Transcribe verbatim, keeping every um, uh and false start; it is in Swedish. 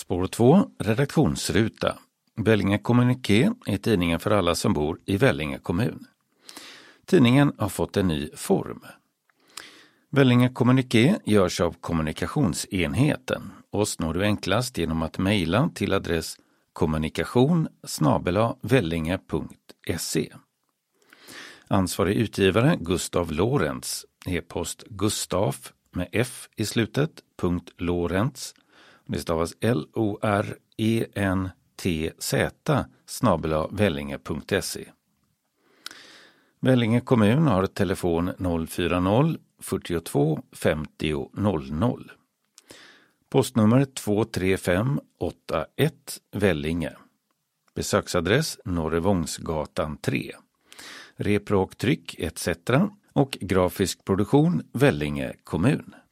Spår två, redaktionsruta. Vellinge Kommuniké är tidningen för alla som bor i Vellinge kommun. Tidningen har fått en ny form. Vellinge Kommuniké görs av kommunikationsenheten. Oss når du enklast genom att mejla till adress kommunikation snabel-a vellinge punkt se. Ansvarig utgivare Gustav Lorentz, e-post Gustaf med F i slutet, punkt Lorentz. Det stavas L O R E N T Z snabel-a vellinge punkt se. Vellinge kommun har telefon noll fyra noll fyrtiotvå femtio noll noll. Postnummer två tre fem åtta ett Vellinge. Besöksadress Norrevångsgatan tre. Repråktryck et cetera och grafisk produktion Vellinge kommun.